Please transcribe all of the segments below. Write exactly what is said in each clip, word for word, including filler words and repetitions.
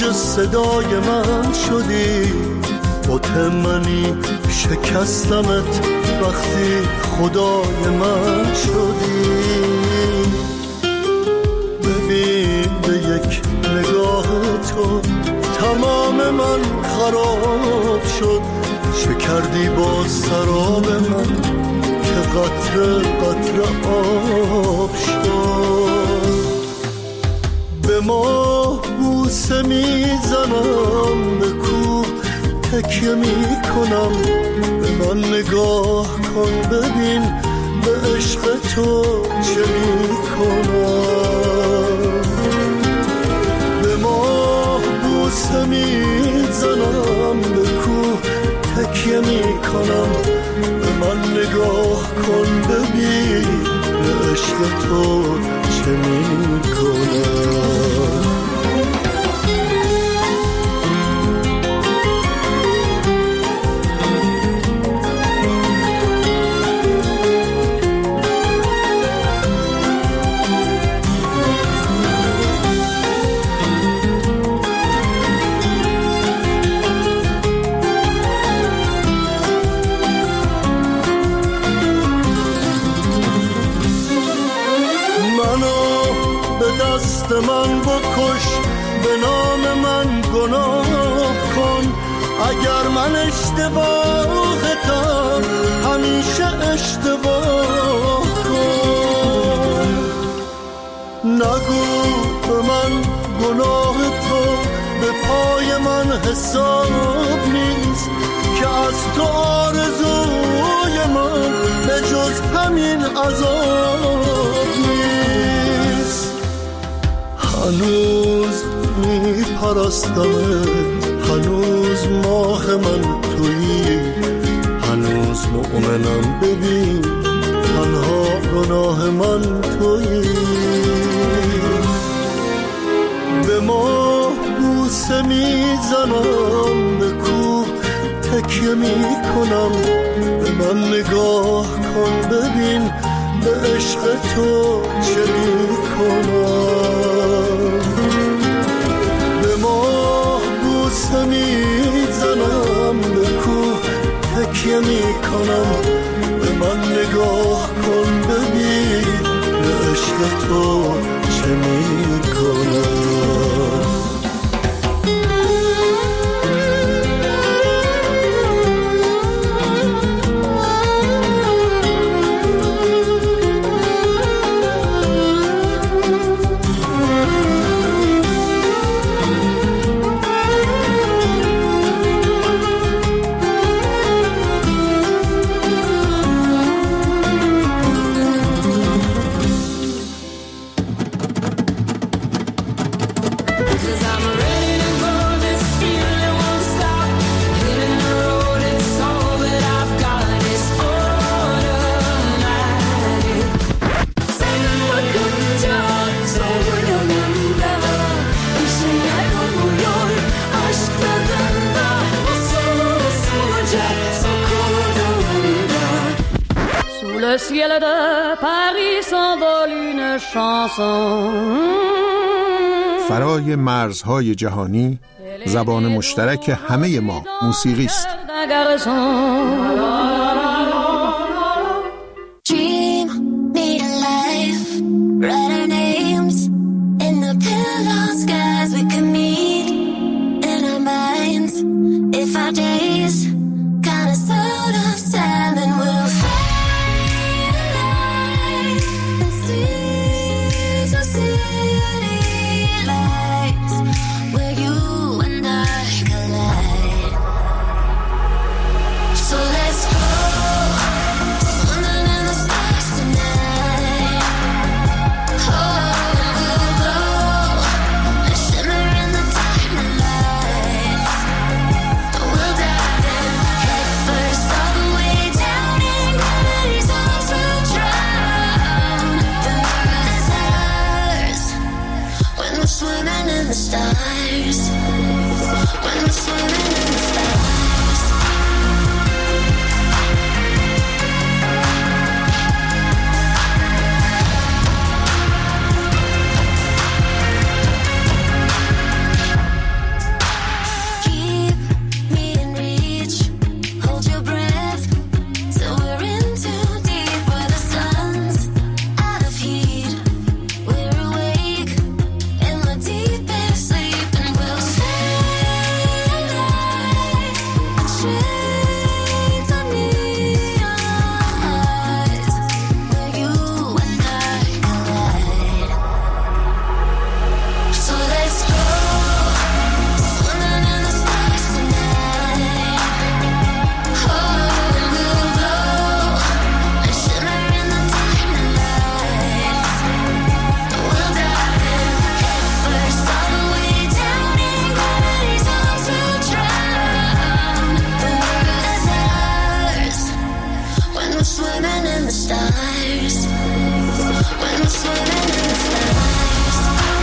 صدای من شدی، بت منی شکستمت وقتی خدای من شدی. ببین به یک نگاه تو تمام من خراب شد، چه کردی با سراب من که قطره قطره آب شد. به ما بوسه میزنم، به کوه تکیه میکنم، به من نگاه کن ببین به عشق تو چه میکنم. به ما بوسه میزنم، به کوه تکیه میکنم، به من نگاه کن ببین به عشق تو چه میکنم. من بکش، به نام من گناه کن، اگر من اشتباهتم همیشه اشتباه کن. نگو به من گناه تو به پای من حساب نیست، که از تو آرزوی من به جز همین عذاب نیست. هنوز میپرستمت، هنوز ماه من تویی، هنوز مؤمنم ببین تنها گناه من تویی. به ما بوسه میزنم، به کوه تکیه میکنم، به من نگاه کن ببین به عشق تو چه میکنم. به ما بوسه میزنم، به کوه تکیه میکنم، به من نگاه کن ببین به عشق تو چه میکنم. Le ciel de Paris s'envole une chanson. فرای مرزهای جهانی، زبان مشترک همه ما موسیقی است. So let's go. the stars. When we're swimming in the stars.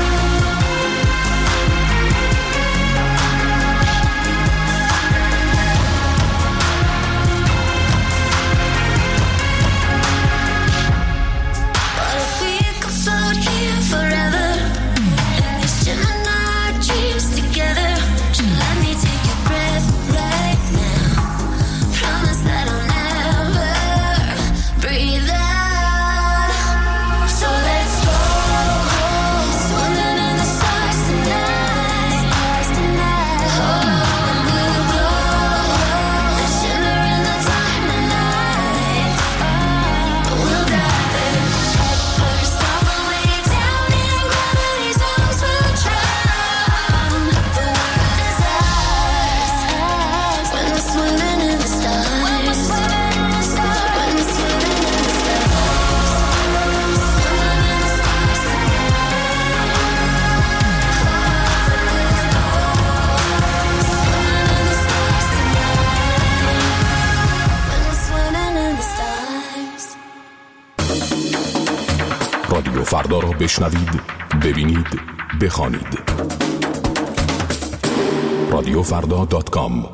What if we could float here forever? In these Gemini dreams together. Let me take your breath right now. Promise that I'll never breathe out. So let's go, swimming in the stars tonight. Stars tonight. Oh, and we'll glow, a shimmer in the diamond light. We'll dive head first all the way down in gravity's arms. We'll drown. The world is ours when we're swimming in the stars. When we're swimming in the stars. When we're swimming in the stars. Swimming in the stars together. Swimming in the stars. رادیو فردا را بشنوید، ببینید، بخوانید. رادیو فردا دات کام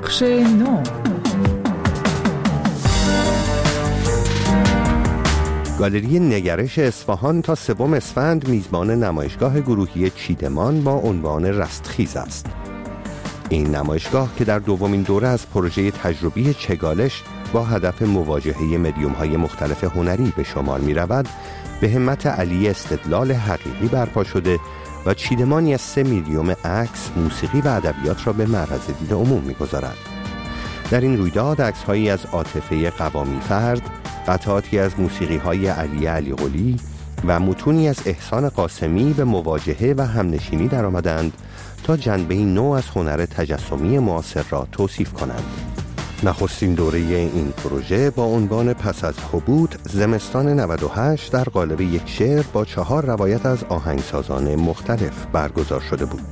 بخش نو. گالری نگرش اصفهان تا سوم اسفند میزبان نمایشگاه گروهی چیدمان با عنوان رستخیز است. این نمایشگاه که در دومین دوره از پروژه تجربی چگالش با هدف مواجهه مدیوم‌های مختلف هنری به شمار می‌رود، به همت علی استدلال حقیقی برپا شده و چیدمانی از سه میدیوم عکس، موسیقی و ادبیات را به معرض دید عموم می‌گذارد. در این رویداد عکس‌هایی از عاطفه قوامی فرد، قطعاتی از موسیقی‌های علی علیقلی و متونی از احسان قاسمی به مواجهه و همنشینی در آمدند تا جنبه نو از هنر تجسمی معاصر را توصیف کنند. نخستین دوره این پروژه با عنوان پس از هبوط زمستان نود و هشت در قالب یک شعر با چهار روایت از آهنگسازان مختلف برگزار شده بود.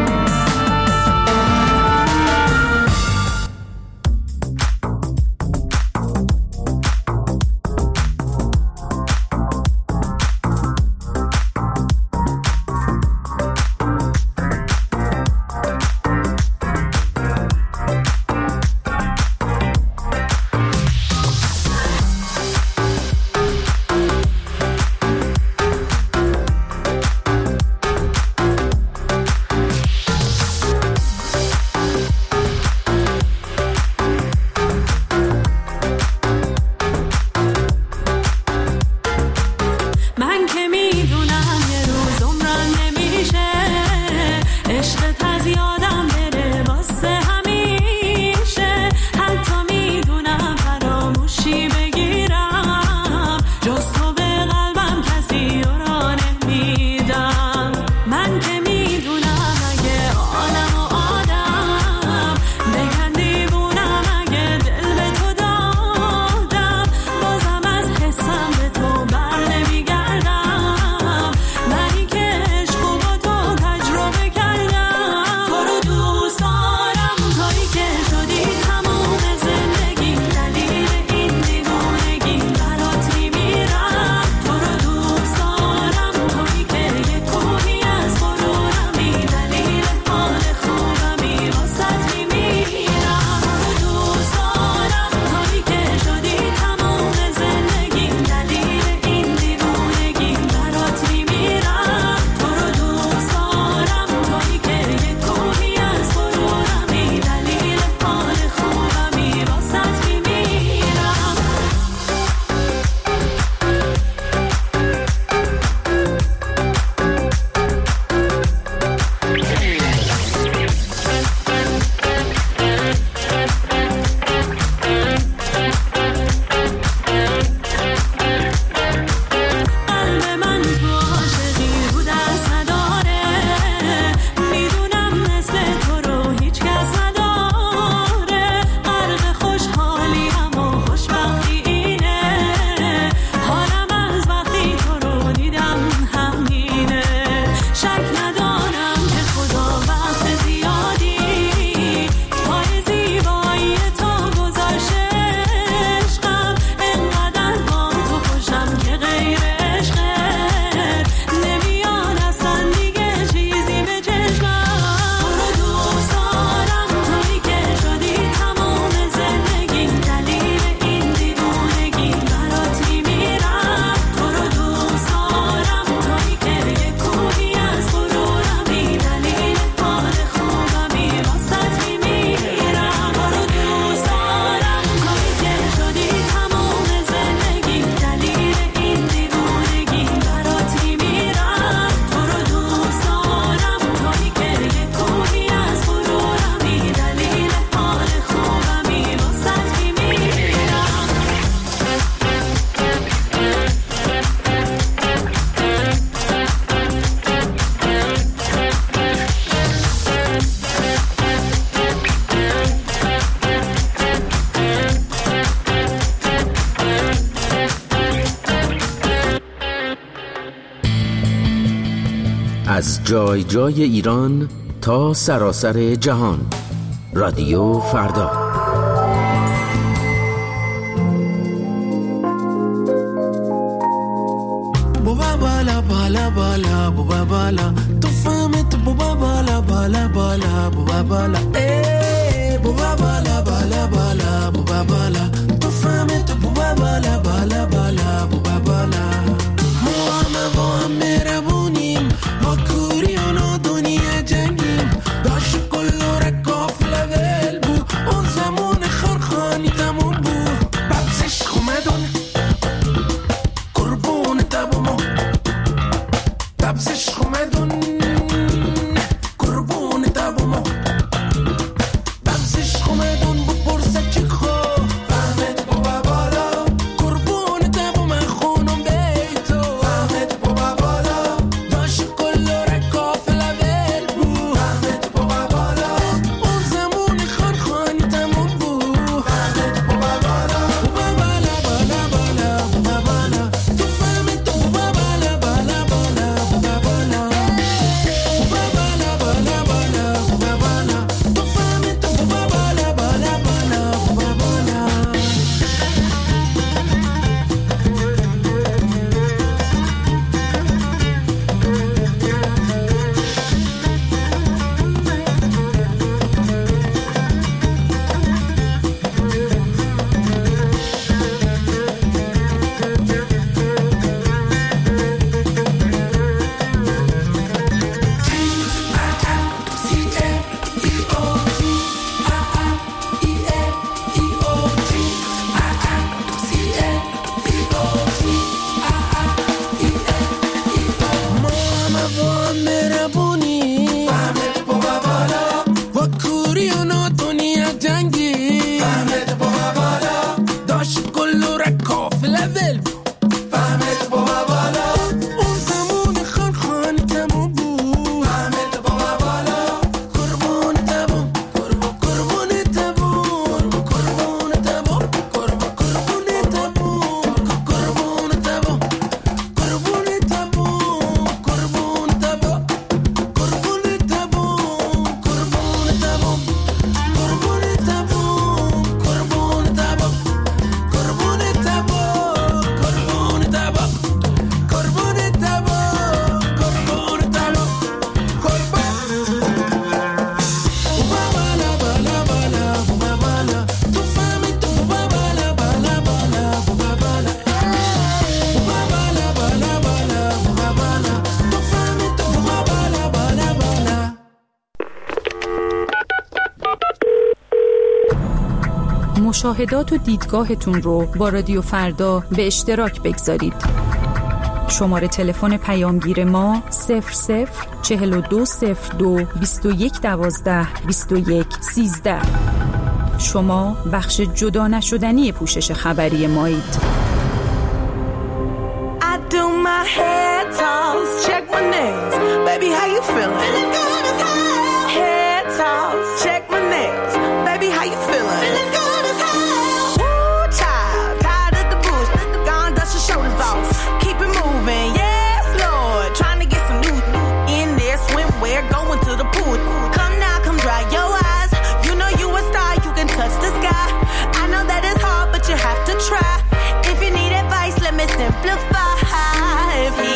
از جای جای ایران تا سراسر جهان. رادیو فردا. بابا بالا بالا بالا بابا بالا تو فهمت بابا بالا بالا بالا بابا بالا ای بابا بالا بالا بالا بوبا بالا تو فهمت بوبا بالا بالا بالا بوبا بالا ما همه با هم مهربونیم ما کوری اونا دنیا جنگیم داشت کلو رکاف لول بو اون زمان خرخانی تموم بو ببزش خومدون قربون تبومو ببزش خومدون قربون تبومو ببزش خومدون بو پرسه چی خو فهمت بابا بالا قربون تبو من خونم بیتو فهمت بابا بالا داشت کل رکاف لول بو فهمت بابا بالا اون زمان خانخانی تموم بو فهمت بابا بالا بابا بالا بالا بالا بابا بالا تو فهمت بابا بالا بالا بالا بابا بالا بابا بالا بالا بالا بابا بالا تو فهمت بابا بالا بالا بالا بابا بالا ما همه با هم مهربونی فهمت بابا بالا و کوری اونا دنیا جنگی فهمت بابا بالا داشت کلو رکاف لول فهمت بابا بالا اون زمان خانخانی تموم بود فهمت بابا بالا قربون تبو قربون قربون تبو قربون تبو قربون قربون تبو قربون تبو قربون تبو قربون تبو قربون تبو قربون تبو قربون تبو قربون تبو قربون تبو قربون تبو قربون تبو قربون تبو قربون بوبا بالا بالا بالا بوبا بالا تو فهمت بوبا بالا بالا بالا بوبا بالا بوبا بالا بالا بالا بوبا بالا تو فهمت بوبا بالا بالا بالا مشاهدات و دیدگاهتون رو با رادیو فردا به اشتراک بگذارید. شماره تلفن پیامگیر ما صفر صفر چهل و دو صفر دو بیست و یک دوازده بیست و یک سیزده. شما بخش جدا نشدنی پوشش خبری مایید. I do my head toss, check my nails. Baby, how you feeling? Feeling good as hell. Head toss, check my nails. Baby, how you feeling? Feeling good as hell. Woo, child, tired of the bullshit. Gone, dust your shoulders off. Keep it moving, yes, Lord. Trying to get some new in there, swimwear, going to the pool. Come now, come dry your eyes. You know you a star, you can touch the sky. I know that it's hard, but you have to try. If you need advice, let me simplify. If he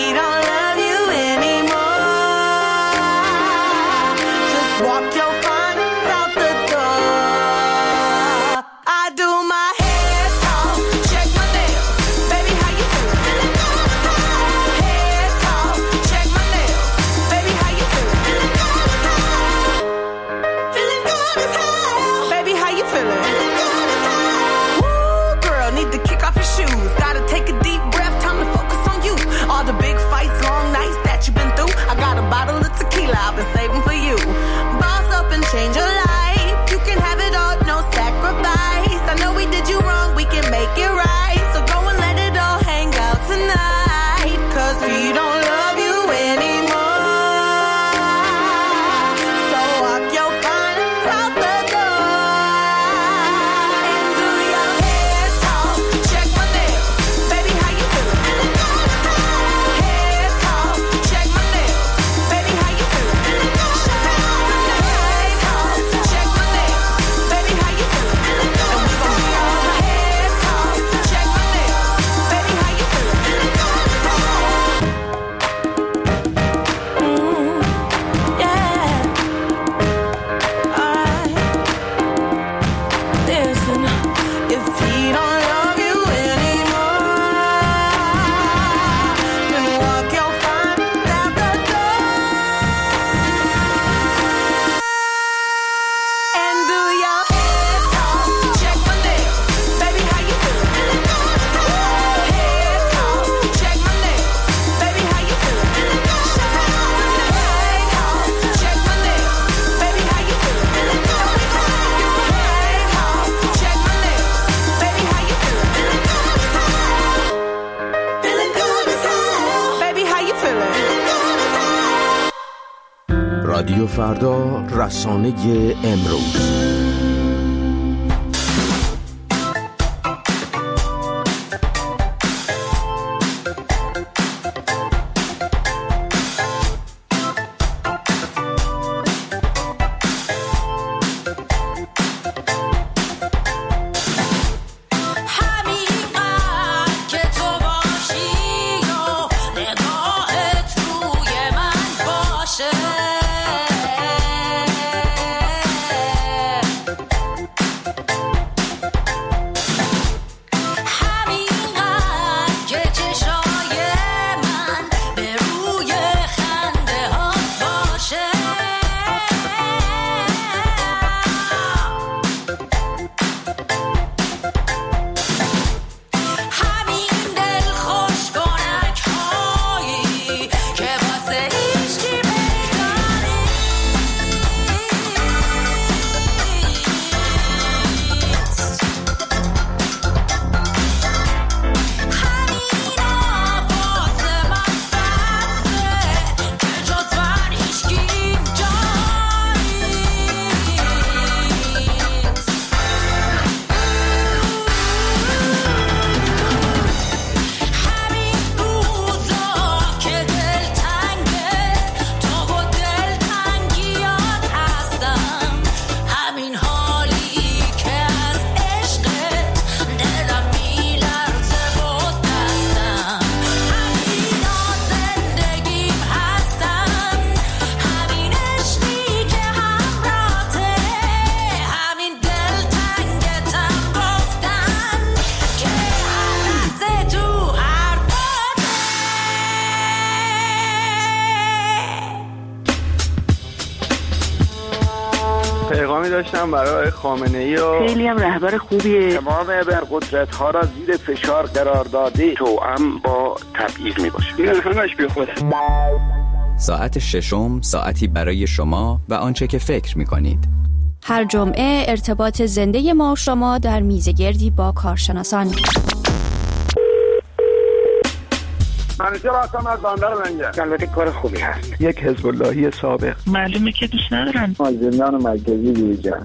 رادیو فردا، رسانه امروز. پیغامی داشتم برای خامنه‌ای و خیلی هم رهبر خوبیه. تمام ابرقدرت ها را زیر فشار قرار داده، توأم با تبعیض می باشه. این همش بی خوده. ساعت ششم ساعتی برای شما و آنچه که فکر می کنید. هر جمعه ارتباط زنده ما و شما در میزگردی با کارشناسان. منیجر هستم از بندر منجر. البته کار خوبی هست. یک حزب اللهی سابق. معلومه که دوست ندارن. مازندران مرکزی بیرجان.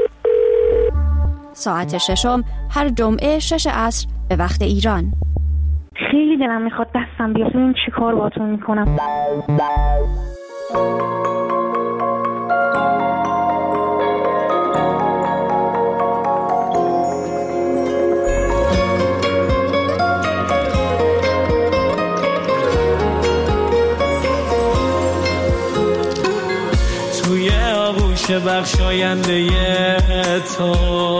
ساعت ششم هر جمعه شش عصر به وقت ایران. خیلی دلم میخواد دستم بیاد. این چی کار باتون میکنم؟ بخشاینده تو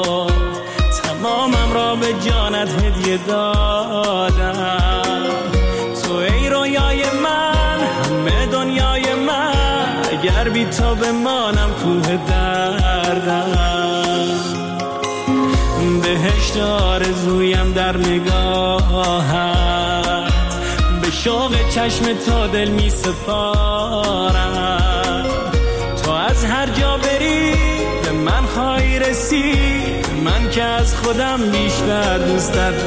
تمامم را به جانت هدیه دادم. تو ای رویای من، همه دنیای من، اگر بی تو بمانم کوه دردم. بهشت آرزویم در نگاهت، به شوق چشم تو دل می سپارم. تو از هر جا بری به من خواهی رسید، من که از خودم بیشتر دوستت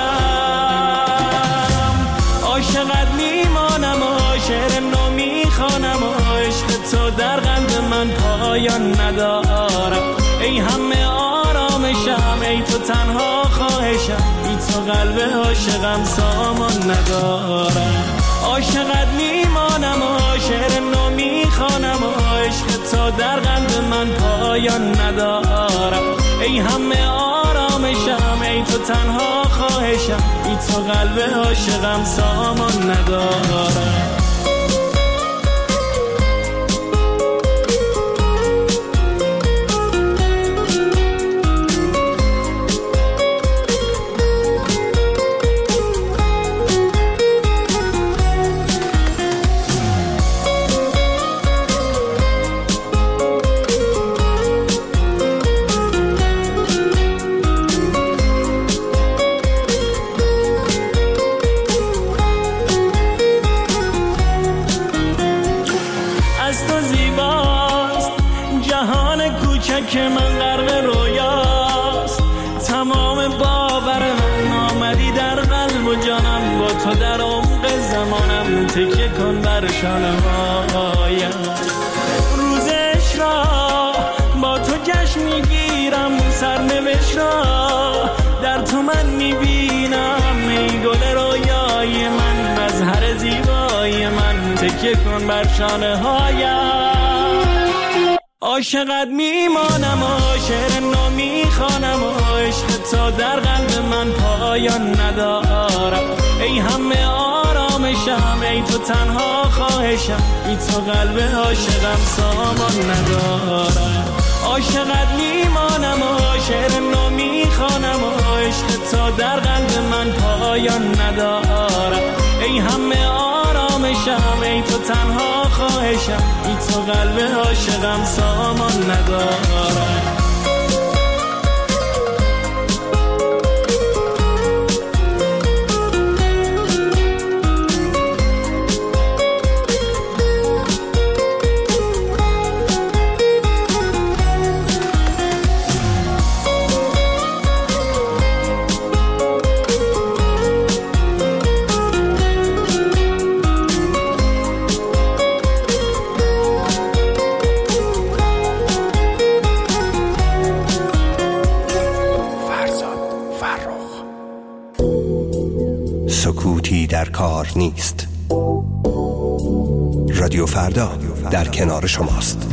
دارم. عاشقت میمانم و شعر نو میخوانم و عشق تو در قلب من پایان ندارم. ای همه آرامشم، ای تو تنها خواهشم، ای تو قلب عاشقم سامان ندارم. عاشقت میمانم و شعر نو میخوانم و عشق تو در قلب من پایان ندارم. ای همه آرامشم، ای تو تنها خواهشم، ای تو قلب عاشقم سامان ندارم. که من غرق رویاست، تمام باور من آمدی در قلب و جانم، با تو در عمق زمانم تکیه کن بر شانه هایم. میبینم ای گل رویای من، مظهر زیبای من، تکیه کن بر شانه هایم. عاشقت میمانم و شعر نو میخوانم و عشق تا در قلب من پایان ندارم. ای همه آرامشم، ای تو تنها خواهشم، ای تو قلب عاشقم سامان ندارم. عاشقت میمانم و شعر نو میخوانم و عشق تا در قلب من پایان ندارم. ای همه آرامشم، ای تو تنها خواهشم، ای تو قلب عاشقم سامان ندارم. سکوتی در کار نیست. رادیو فردا در کنار شماست.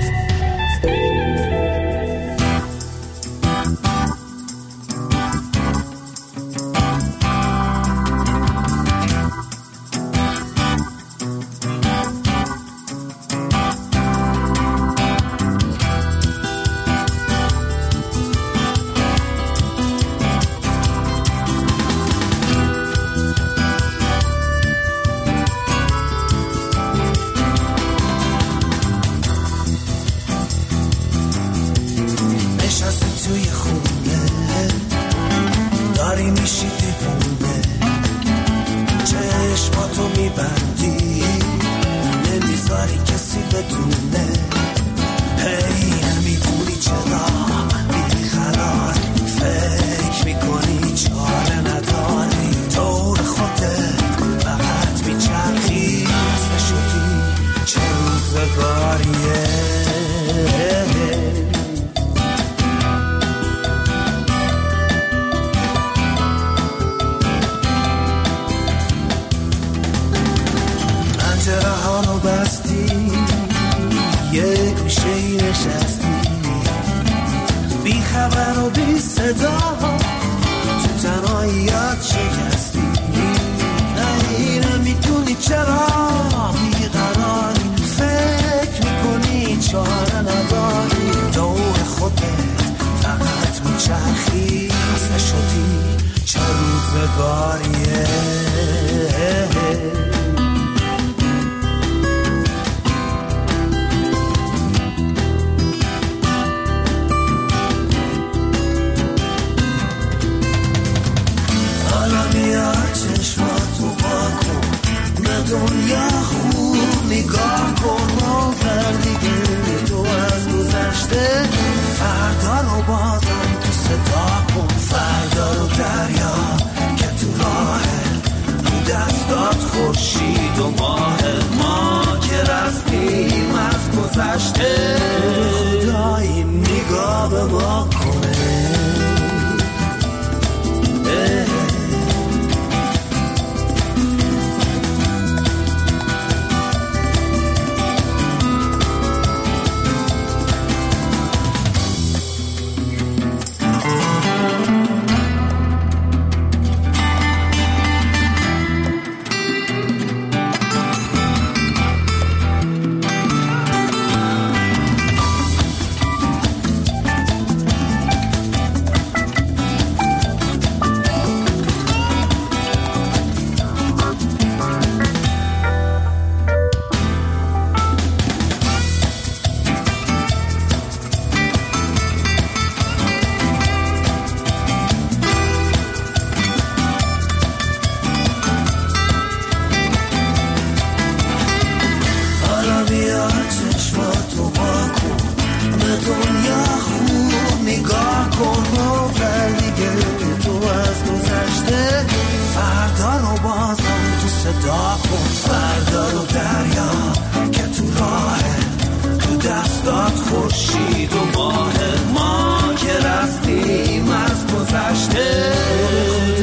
خورشید و ماه ما که رفتیم از گذشته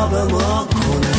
به ما کنه.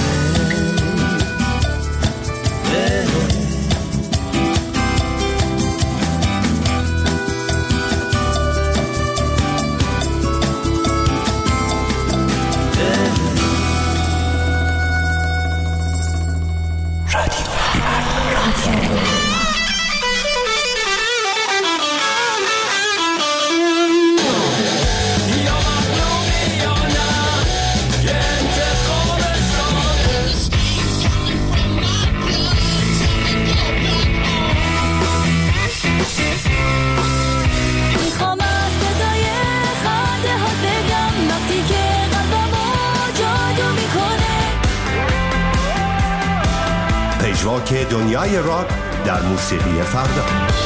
پژواک دنیای راک در موسیقی فردا.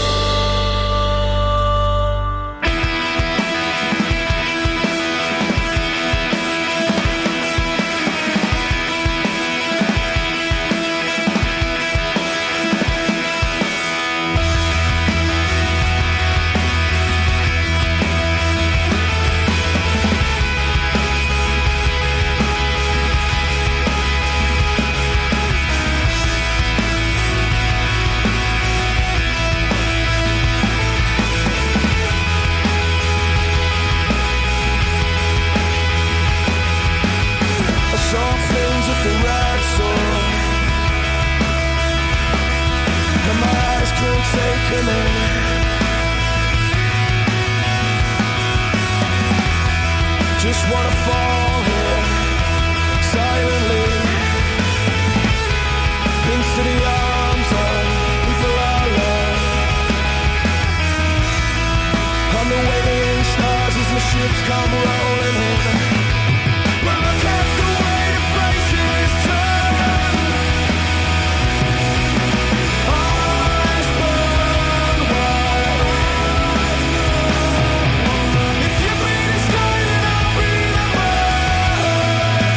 Just wanna fall here silently into the arms of people I love. On the waiting stars as the ships come rolling in. But look at the way the faces turn. Eyes burn wide. If you bleed the sky, then I'll be the bird.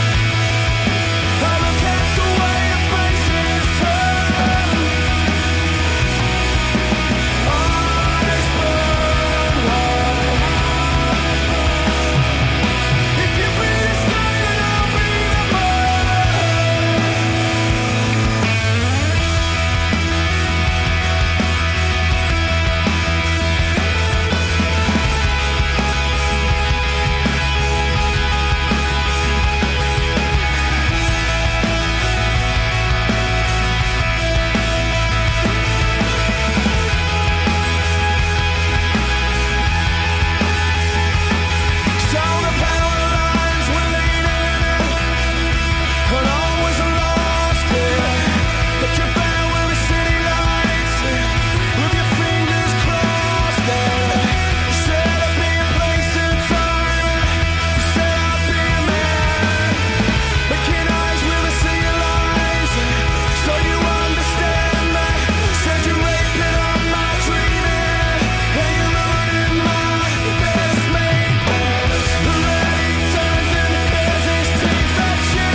I look at the way the faces turn. Eyes burn wide. If you bleed the sky, then I'll be the bird. So the power lines were leaning, and I was lost here. But you better with the city lights, with your fingers crossed there. You said I'd be a place and time, you said I'd be a man, making eyes with the sea lies, so you understand that. Said you're raping up my dreaming, and you're ruining my best made plans. The rain turns and bears its teeth at you.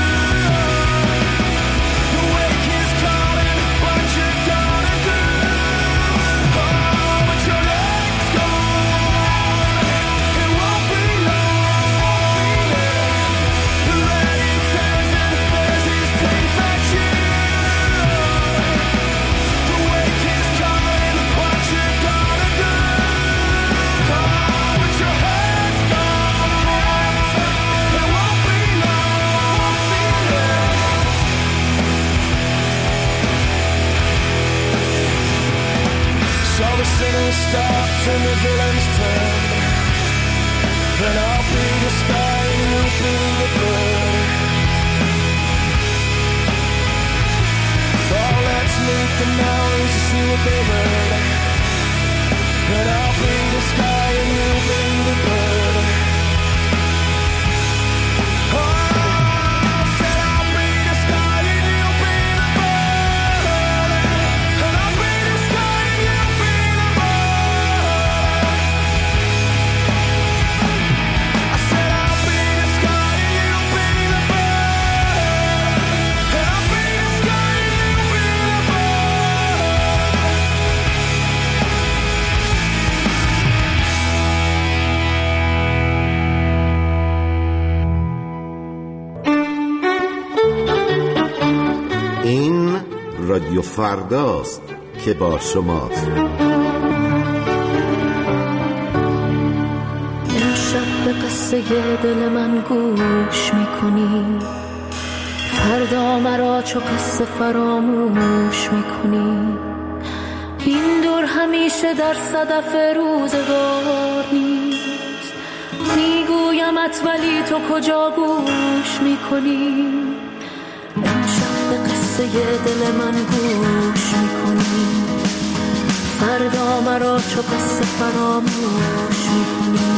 The wake is calling, what you gonna do? Oh, but your leg's gone, it won't be long. The rain turns and bears its teeth at you. The wake is calling, what you gonna do? Oh, but your head's gone, it won't be long. So the sinners stopped and the villains turned, and I'll be the sky and you'll be the bird. Oh, let's meet the mountains to see what they heard, and I'll be the sky and you'll be the bird. Oh, I said I'll be the sky and you'll be the bird, and I'll be the sky and you'll be the bird. I said I'll be the sky and you'll be the bird, and I'll be the sky and you'll be the bird. رادیو فرداست که با شماست. امشب به قصه دل من گوش میکنی، فردا مرا چو قصه فراموش میکنی. این دور همیشه در صدف روزگار نیست، میگویمت ولی تو کجا گوش میکنی. امشب به قصه دل من گوش میکنی، فردا مرا چو قصه فراموش میکنی.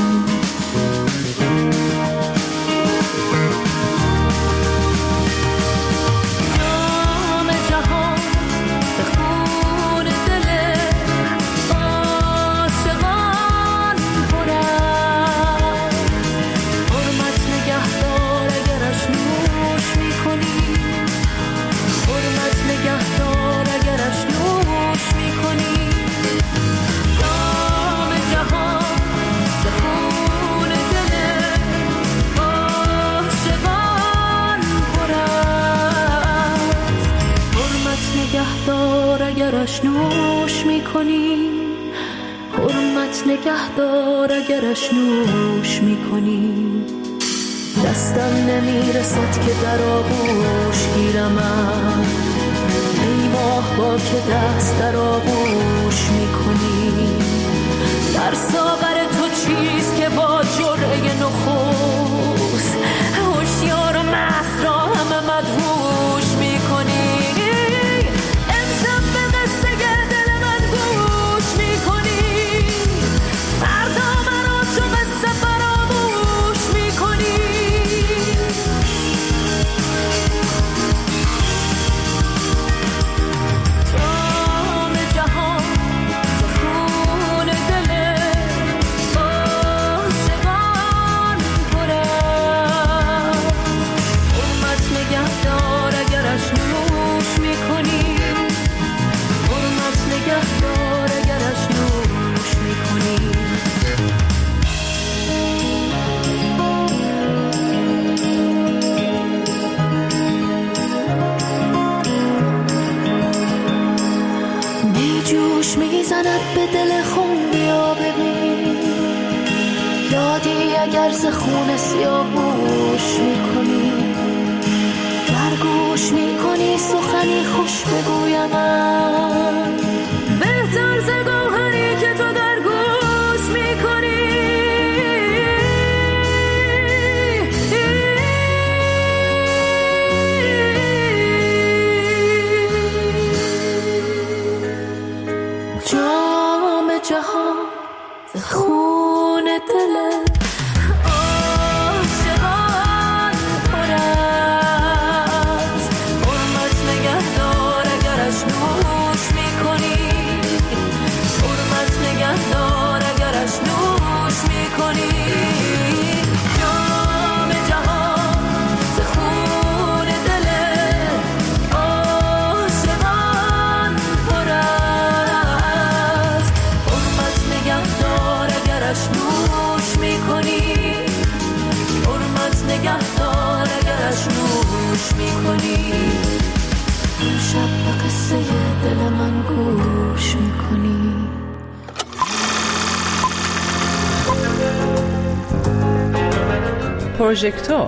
اگرش نوش میکنی، حرمت نگهدار اگرش نوش میکنی. دستم نمیرسد که در آغوش گیرمت، ای ماه با که دست در آغوش میکنی. در ساغر تو چیست که با جرعه نخست، هوشیار و مست را همه مدهوش میکنی. میزند به دل خون، بیا ببین یادی اگر ز خون سیاهوش میکنی. در گوش میکنی سخنی خوش بگویم من، بهتر ز گوهری که تو در گوش میکنی. جام جهان ز خون دل عاشقان پر است. حرمت نگهدار اگرش نوش میکنی، حرمت نگهدار اگرش نوش میکنی. جام جهان ز خون دل عاشقان پر است. نوش میکنی، حرمت نگهدار اگرش نوش میکنی. این شب به قصه دل من گوش میکنی. پروژکتور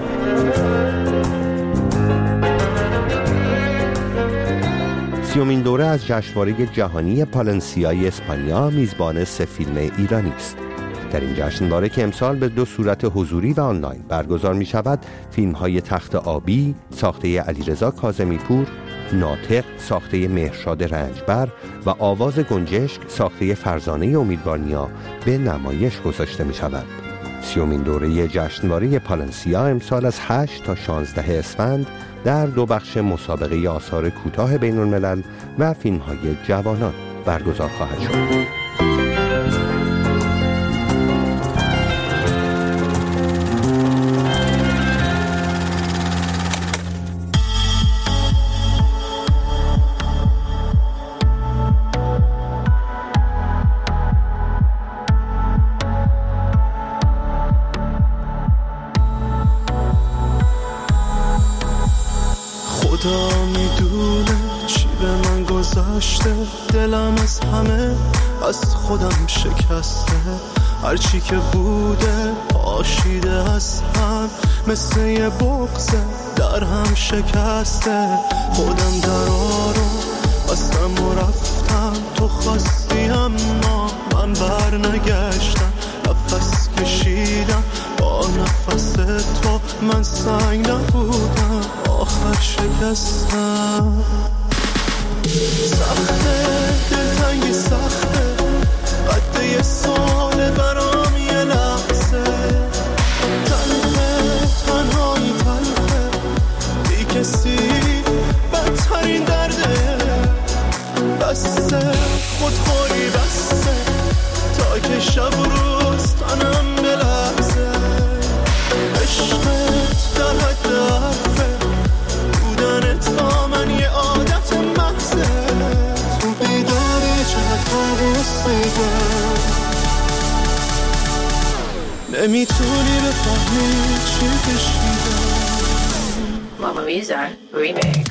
سیومین دوره از جشنواره جهانی پالنسیای اسپانیا میزبان سه فیلم ایرانی است. در این جشنواره که امسال به دو صورت حضوری و آنلاین برگزار می شود، فیلم های تخت آبی ساخته علیرضا کاظمی پور، ناطق ساخته مهرشاد رنجبر و آواز گنجشک ساخته فرزانه امیدوارنیا به نمایش گذاشته می شود. سیومین دوره جشنواره پالنسیا امسال از هشت تا شانزده اسفند در دو بخش مسابقه آثار کوتاه بین الملل و فیلم های جوانان برگزار خواهد شد. خدا میدونه نمیدونه چی به من گذشته، دلم از همه از خودم شکسته، هرچی که بوده پاشیده از هم، مثل یه بغضه در هم شکسته. خودم درا رو بستم و رفتم، تو خواستی اما من بر نگشتم، نفس کشیدم با نفس تو، من سنگ نبودم آخر شکستم. سخته دلتنگی سخته، قد یه سال برام یه لحظه، تلخه تنهایی تلخه، بی کسی بدترین درده، بسته خودخوری بسته، تا که شب و روز تنم بلحظه، عشقت در حد حرفه، بودنت با من یه عادت محضه، تو بیداری چقدر قرصیدم، نمیتونی بفهمی چی کشیدم. Mamma Mia Remix.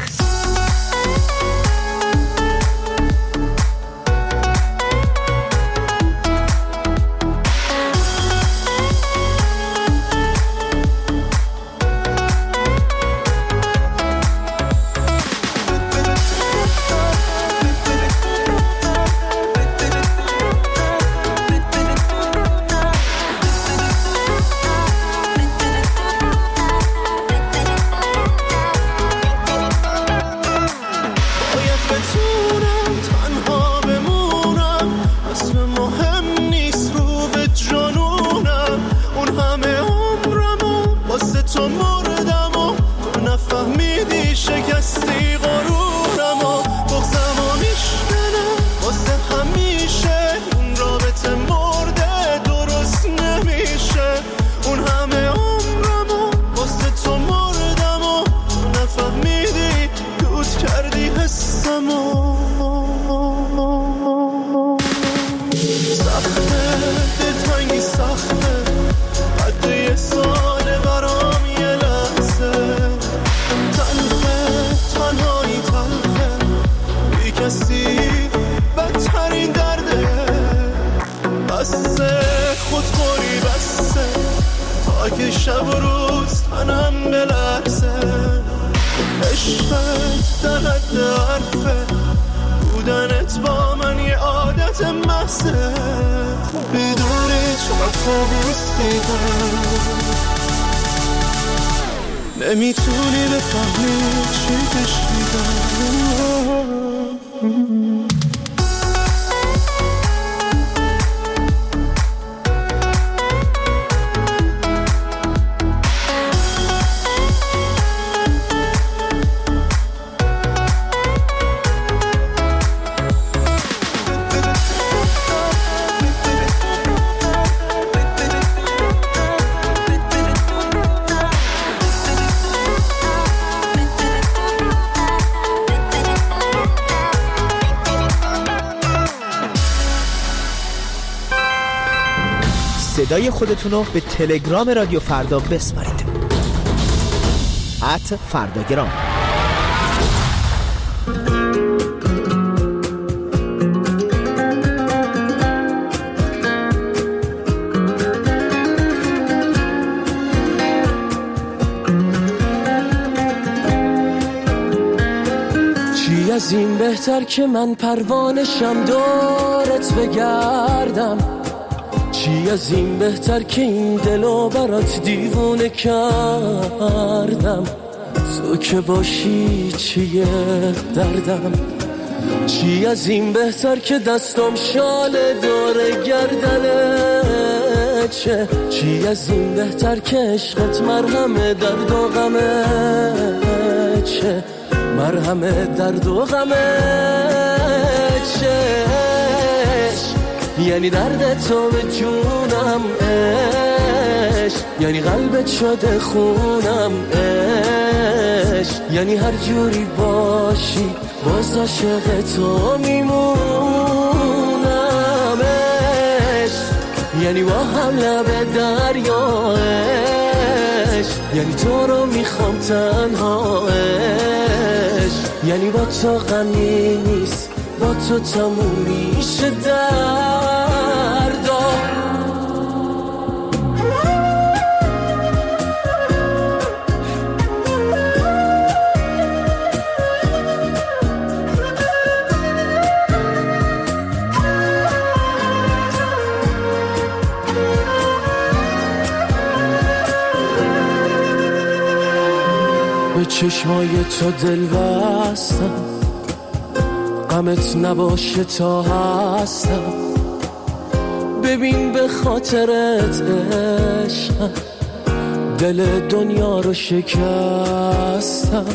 شب و روز تنم بلرزه، عشقت در حد حرفه، بودنت با من یه عادت محضه، بیداری چقدر خوابوس دیدم، نمیتونی بفهمی چی کشیدم. صدای خودتون رو به تلگرام رادیو فردا بسپارید. ات فرداگرام. چی از این بهتر که من پروانشم دورت بگردم، چی از این بهتر که این دلو برات دیوونه کردم، تو که باشی چیه دردم، چی از این بهتر که دستم شال دور گردنه چه، چی از این بهتر که عشقت مرهم درد و غمه چه، مرهم درد و غمه چه، یعنی درد تو به جونم عشق، یعنی قلبت شده خونم عشق، یعنی هر جوری باشی باز عاشق تو میمونم عشق، یعنی با هم لب دریا عشق، یعنی تو رو میخوام تنها عشق، یعنی با تو غمی نیست، با تو تموم میشه دردا. به چشمای تو دل بستم، غمت نباشه تا هستم. ببین به خاطرت عشقم، دل دنیا رو شکستم.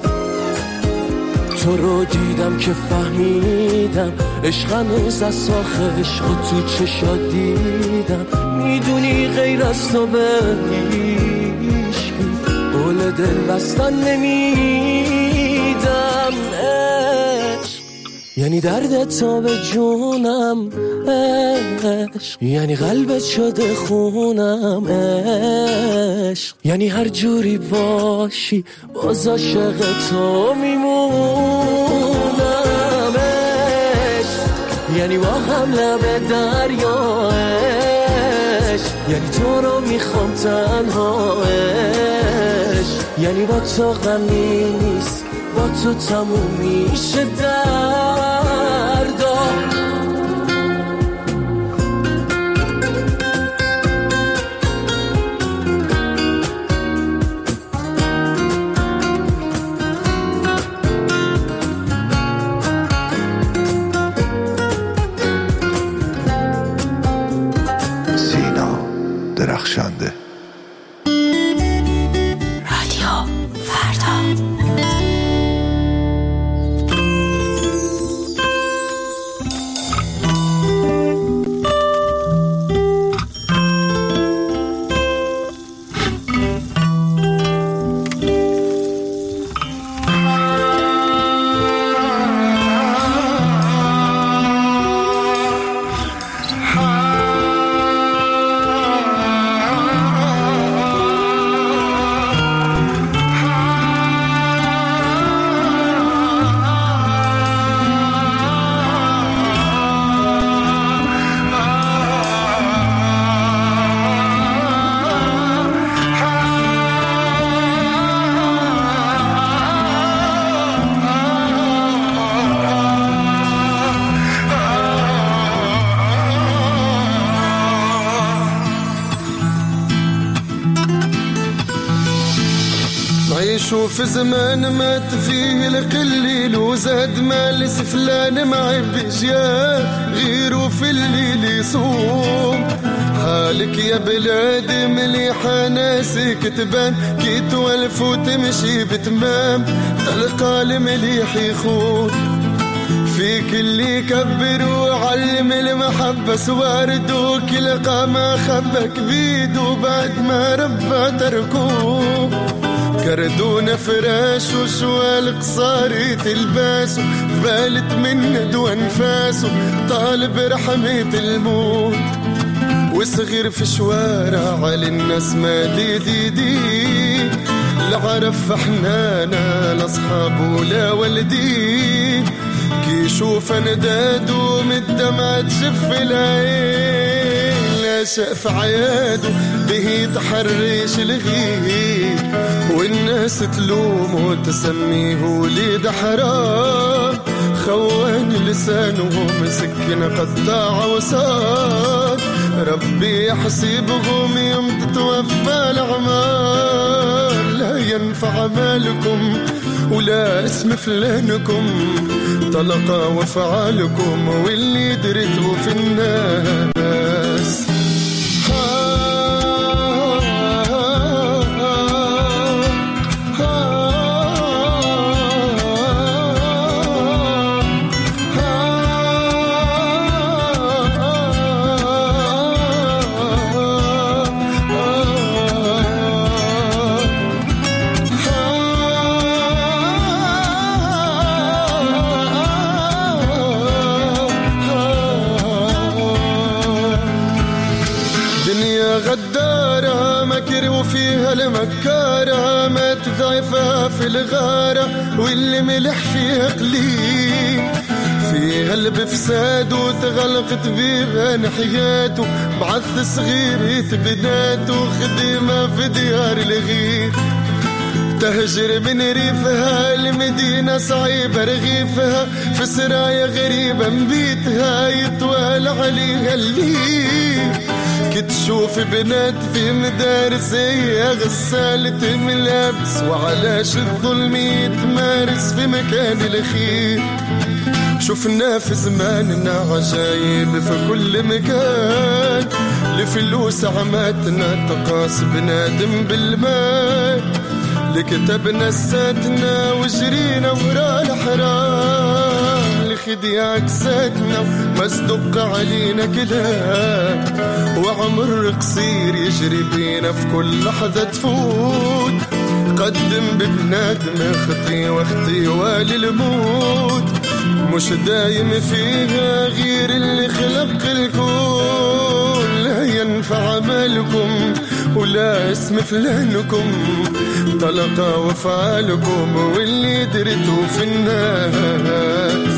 تو رو دیدم که فهمیدم عشقم از آخه عشق تو چشات دیدم. میدونی غیر از تو به قول دل بستن نمیدم. عشق یعنی درد تو به جونم، عشق یعنی قلبت شده خونم. عشق یعنی هر جوری باشی باز عاشق تو میمونم. عشق یعنی با هم لب دریا، عشق یعنی تو رو میخوام تنها. یعنی با تو غمی نیست، با تو تموم میشه دردا. سینا درخشنده. شوف زمان مات فيه القليل وزاد مال سفلان ما يبيش يا غيره في الليل يصوم. حالك يا بلادي مليحة ناسك تبان كي توالف وتمشي بتمام، تلقى المليح يخون فيك اللي يكبر وعلم المحبة سوارد وكلقى ما خبك بيد وبعد ما ربى تركوه. كردونا فراش وشوال قصاري تلباسه بالت من ندوى انفاسه طالب رحمة الموت. وصغير في شوارع على الناس ما دي دي دي لا عرف حنانا لا صحاب ولا والدين. كي يشوف ندادو من الدمع تشف العين لا شاف عياده به تحرش الغير والناس تلوم وتسميه وليد حرام. خوان لسانه مسكن قطاع وصار ربي يحسبهم يوم تتوفى الأعمار. لا ينفع مالكم ولا اسم فلانكم طلقا وفعالكم واللي درته في الناس. مكارة ما تضعفها في الغارة واللي ملح فيها قليل في قلب فساد وتغلقت بيها نحياته بعث صغير يتبناته خدمة في ديار الغير تهجر من ريفها المدينة صعيبة رغيفها في سرايا غريبة مبيتها يطوال عليها الليل كتشوف بنات في مدارس هي غسالة ملابس وعلاش الظلم يتمارس في مكان الخير شفنا في زماننا عجايب في كل مكان لفلوس عماتنا تقاس بنادم بالمال لكتبنا الساتنا وجرينا ورا الحرام لخديع كساتنا مصدق علينا كلام وعمر قصير يجري بينا في كل لحظة تفوت قدم ببنادم اختي واختي والي الموت مش دايم فيها غير اللي خلق الكون لا ينفع عملكم ولا اسم فلانكم طلقة وفعلكم واللي درتوا في النار